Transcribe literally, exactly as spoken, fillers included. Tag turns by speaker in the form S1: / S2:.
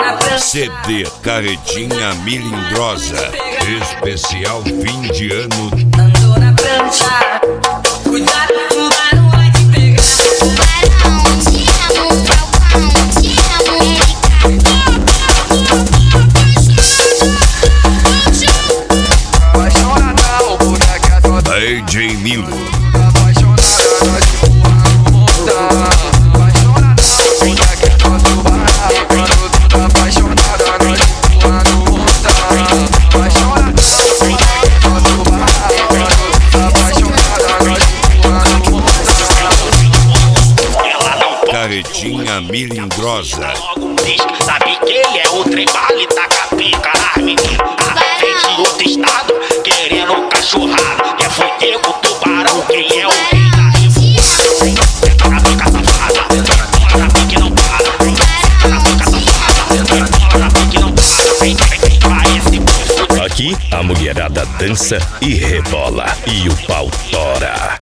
S1: C D Carretinha Melindrosa, especial fim de ano.
S2: Ando na prancha, cuidado, tubarão vai te pegar.
S3: Tubarão, te amo, falcão, te amo.
S1: D J Milo. Carretinha Melindrosa.
S4: Sabe que ele é o trembale, taca pica nas meninas. Vem de outro estado, querendo cachorrada. É fudego, tubarão, quem é o rei da revoada. Senta na pica safada, bola na pique não para. Senta na pica safada, bola na pique não para. Vem, vem, vem, vai esse bucho.
S5: Aqui a mulherada dança e rebola e o pau tora.